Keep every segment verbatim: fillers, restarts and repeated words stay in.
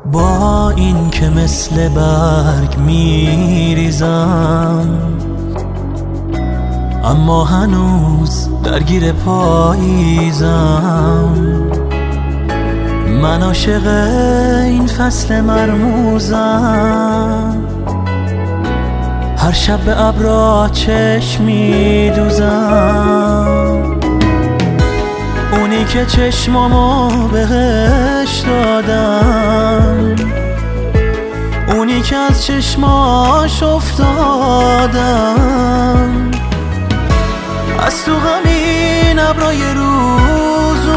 با این که مثل برگ میریزم، اما هنوز درگیر پاییزم. من عاشق این فصل مرموزم، هر شب به ابرا چشم میدوزم. اونی که چشمامو بهش دادم، اونی که از چشماش افتادم، از تو غمین ابرای روز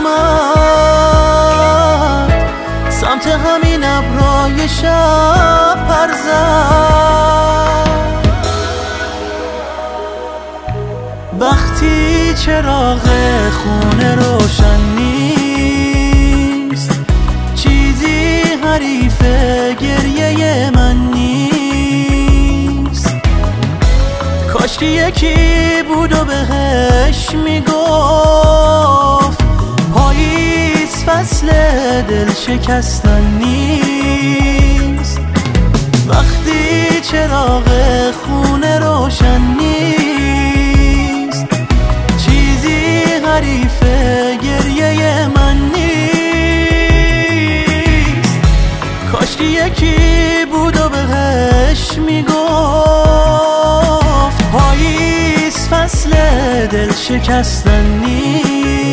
اومد، سمت همین ابرای شب پر زد. وقتی چراغ خونه روشن نیست، چیزی حریف گریه من نیست. کاشکی یکی بود و بهش میگفت پاییز فصل دل شکستن نیست. وقتی چراغ خونه روشن نیست، چیزی حریف گریه من نیست. کاشکی یکی بود و بهش میگفت پاییز فصل دل شکستن نیست.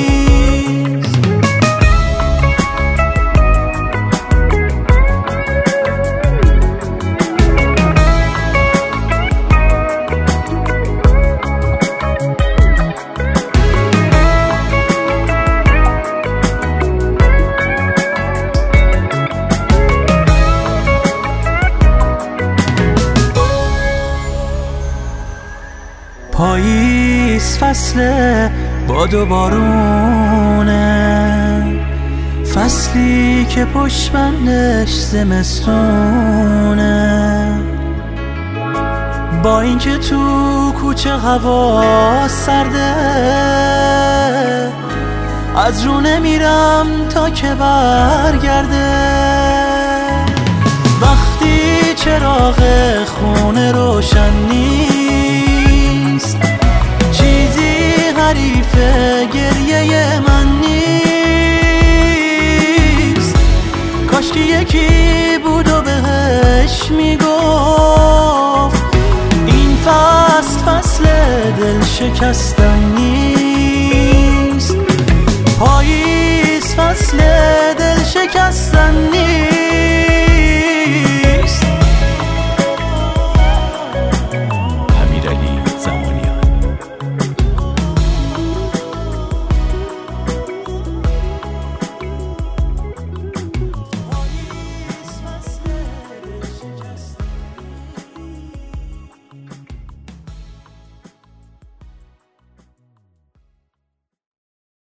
پاییز فصل باد و بارونه، فصلی که پشت بندش زمستونه. با اینکه تو کوچه هوا سرده، از رو نمیرم تا که برگرده. وقتی چراغ خونه روشن نیست، چیزی حریف گریه من نیست. کاشکی یکی بود و بهش میگفت این فصل فصل دل شکستن نیست. پاییز فصل دل شکستن نیست.